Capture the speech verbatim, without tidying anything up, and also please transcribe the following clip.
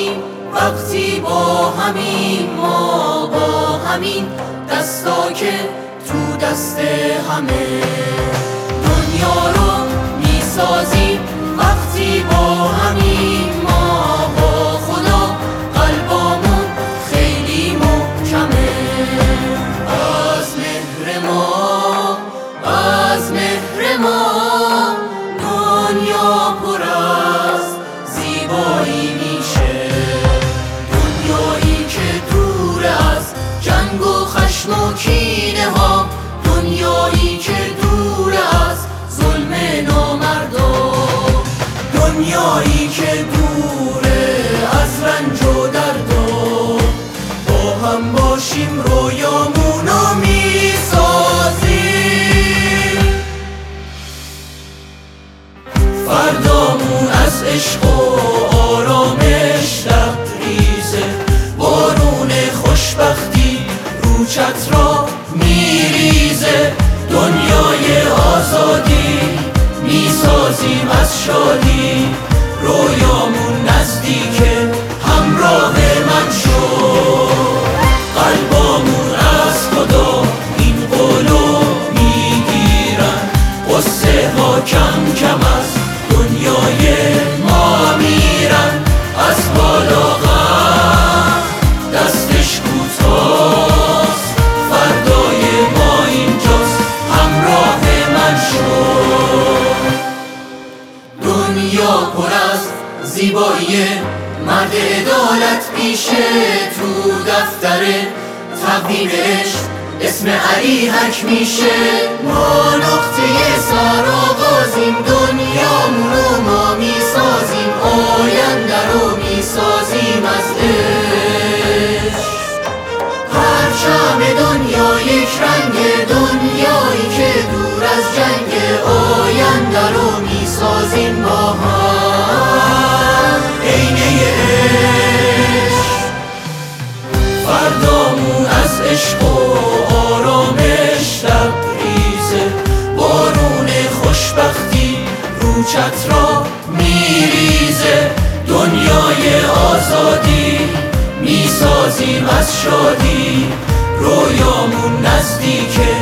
میسازیم وقتی با همین، ما با همین دستا که تو دست همه. دنیا رو میسازیم وقتی با همین، ما با خدا قلبامون خیلی محکمه. از مهر ما، از مهر ما دنیا پر از زیبایی میشه. دنیایی که دور از جنگ و خشم و کینه ها، دنیایی که دور از ظلم نامردم، دنیایی که دوره از رنج و درد و با هم باشیم رویامونو میسازیم. فردامون از عشق و آرامش لبریزه، بارون خوشبختی رو چترا میریزه. دنیای آزادی میسازیم از شادی، رویامون نزدیکه همراه من شد. قلبامون از خدا این قولو میگیرن، قصه ها کم کم از دنیای ما میرن. از بالا غم دستش کوتاست، فردای ما اینجاست همراه من شد. دنیا پر از زیبایی مرد عدالت پیشه، تو دفتر تقویم عشق اسم علی حک میشه. ما نقطه سرآغازیم، دنیامونو ما میسازیم، آینده رو میسازیم از عشق. پرچم دنیا یک رنگ، دنیایی که دور از جنگ، آینده رو میسازیم با هم عینه عشق. فردامون از عشق و آرامش لبریزه، بارون خوشبختی رو چترا میریزه. دنیای آزادی میسازیم از شادی، رویامون نزدیکه